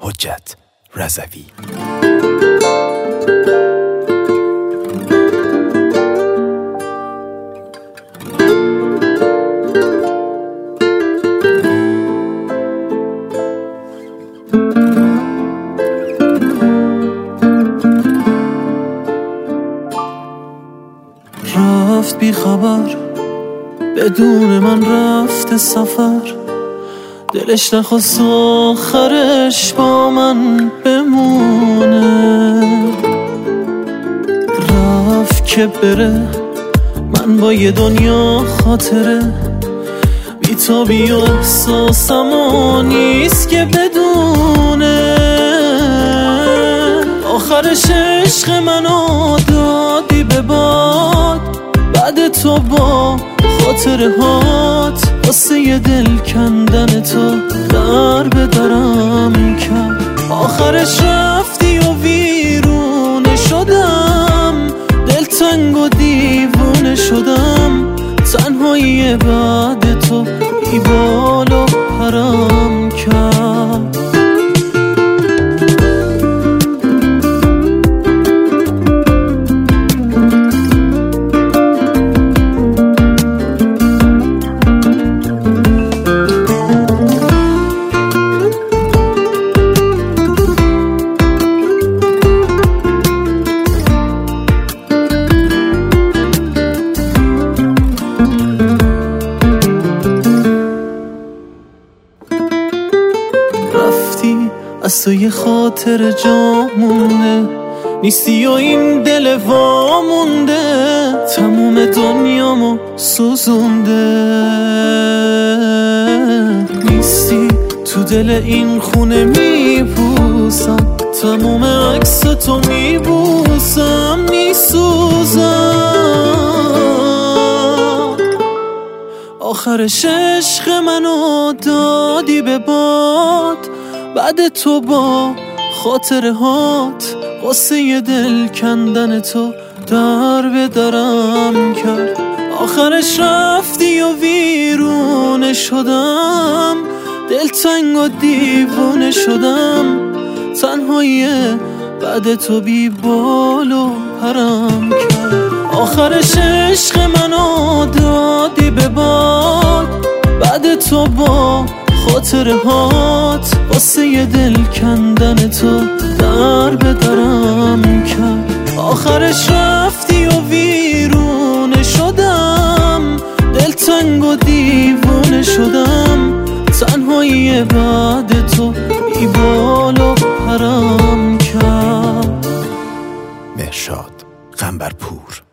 حجت رضوی. رفت بی خبر بدون من رفت سفر، دلش نخواست آخرش با من بمونه. رفت که بره من با یه دنیا خاطره، بی‌تابی و احساسم نیست که بدونه. آخرش عشق منو دادی به باد، بعد تو با خاطره هات واسه یه دل کندن تو در به درم کرد. آخرش رفتی و ویرونه شدم، دلتنگ و دیوونه شدم. تنهایی بعد تو بی بال و پرم کرد. رفتی از تو یه خاطر جا مونده، نیستی و این دل وامونده. تموم دنیامو سوزونده، نیستی تو دل این خونه میپوسم، تموم عکس تو میبوسم میسوزم. آخرش عشق منو دادی به باد، بعد تو با خاطره هات واسه یه دل کندن تو در به درم کرد. آخرش رفتی و ویرونه شدم، دلتنگ و دیوونه شدم. تنهایی بعد تو بی بال و پرم کرد. آخرش عشق منو دادی به باد، بعد تو با خاطره هات واسه یه دل کندن تو در به درم کرد. آخرش رفتی و ویرونه شدم، دلتنگ و دیوونه شدم. تنهایی بعد تو بی بال و پرم کرد. مهرشاد قنبرپور.